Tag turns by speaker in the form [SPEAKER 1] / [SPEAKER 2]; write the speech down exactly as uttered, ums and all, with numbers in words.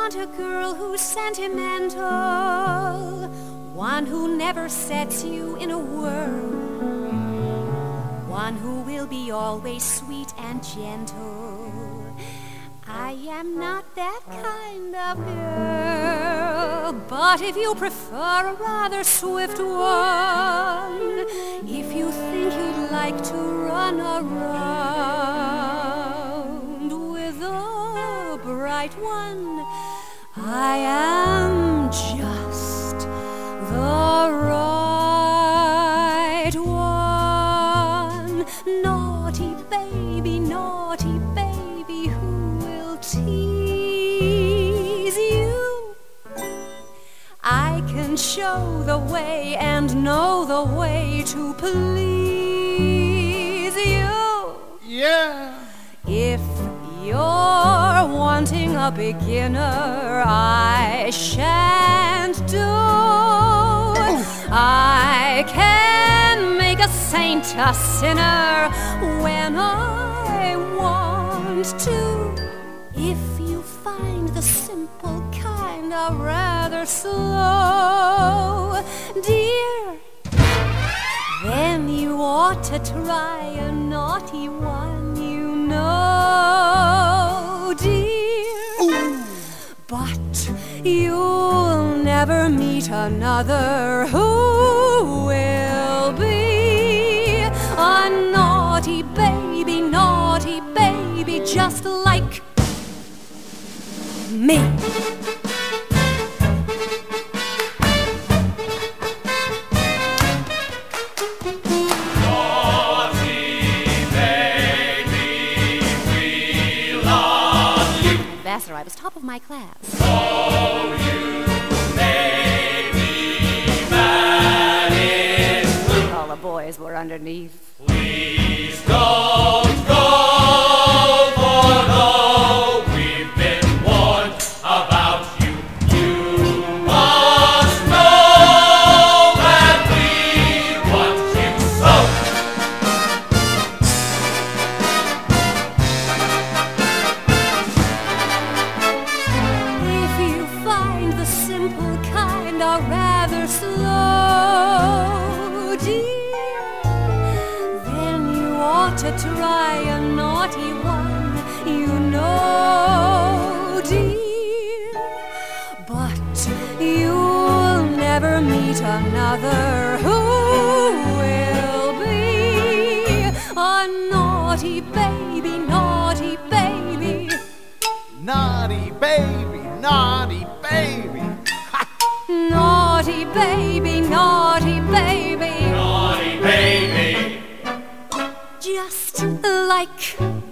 [SPEAKER 1] want a girl who's sentimental, one who never sets you in a whirl, one who will be always sweet and gentle. I am not that kind of girl, but if you prefer a rather swift one, if you think you'd like to run around with a bright one, I am just the right one. Naughty baby, naughty baby, who will tease you? I can show the way and know the way to please you.
[SPEAKER 2] Yeah.
[SPEAKER 1] If you're wanting a beginner, I shan't do. I can make a saint a sinner when I want to. If you find the simple kind of rather slow, dear, then you ought to try a naughty one, you know, dear.
[SPEAKER 2] Ooh.
[SPEAKER 1] But you'll never meet another who will be a naughty baby, naughty baby, just like me. I was top of my class.
[SPEAKER 3] Oh, you made me mad in blue.
[SPEAKER 1] All the boys were underneath.
[SPEAKER 3] Please don't go, for though we've been warned about you, you must know that we want you so.
[SPEAKER 1] Simple kind are rather slow, dear, then you ought to try a naughty one, you know, dear. But you'll never meet another who will be a naughty baby, naughty baby.
[SPEAKER 2] Naughty baby, naughty baby.
[SPEAKER 1] Naughty baby, naughty baby,
[SPEAKER 3] Naughty baby,
[SPEAKER 1] just like